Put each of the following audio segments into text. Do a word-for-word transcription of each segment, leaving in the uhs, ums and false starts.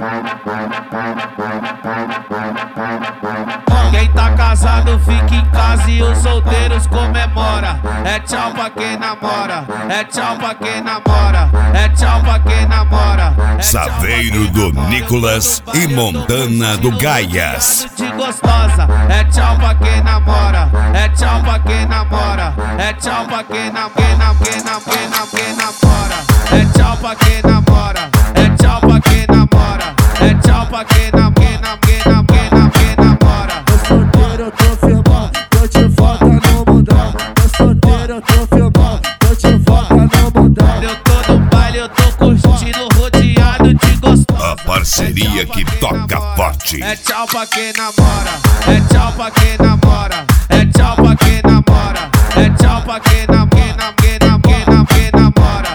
Quem tá casado fica em casa e os solteiros comemora. É tchau pra quem namora, é tchau pra quem namora, é tchau pra quem namora. É Saveiro do Nicolas e Montana do Gaias. De gostosa, é tchau pra quem namora, é tchau pra quem namora, é tchau pra quem nam quem nam quem nam quem nam quem namora. É tchau pra quem namora, é tchau pra quem namora, é tchau pra quem nam quem nam quem nam quem nam quem namora. Tô solteiro, eu tô firmão, tô de volta no mundão. Tô solteiro, eu tô firmão, tô de volta no mundão. Eu tô no baile, eu tô curtindo, rodeado de gostosa. A parceria que toca forte. É tchau pra quem namora, é tchau pra quem namora, é tchau pra quem namora, é tchau pra quem nam quem nam quem nam quem nam quem namora.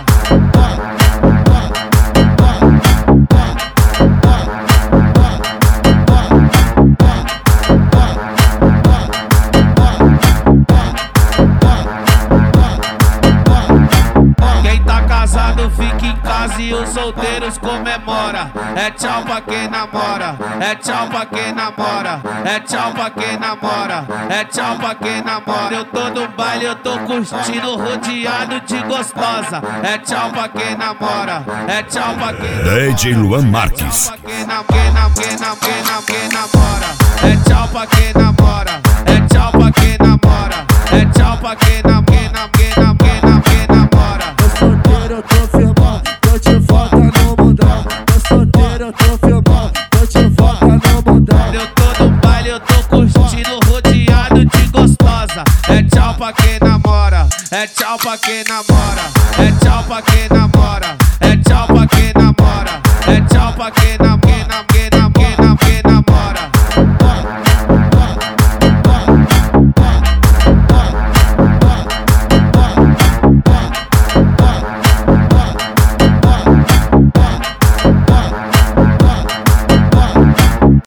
Quem tá casado fica em casa e os solteiros comemora. É tchau pra quem namora, é tchau pra quem namora, é tchau pra quem namora, é tchau pra quem namora. Eu tô no baile, eu tô curtindo, rodeado de gostosa. É tchau pra quem namora, é tchau pra quem D J Luan Marques. quem nam quem nam quem nam quem nam quem namora. É tchau pra quem namora, é tchau pra quem namora, é tchau pra quem nam quem nam quem nam quem nam quem namora. Tô solteiro, eu tô firmão, tô de volta no mundão. Tô solteiro, eu tô firmão, tô de volta no mundão. Eu tô no baile, eu tô curtindo, rodeado de gostosa. É tchau pra quem namora, é tchau pra quem namora, é tchau pra quem namora, é tchau pra quem namora, é tchau pra quem namora.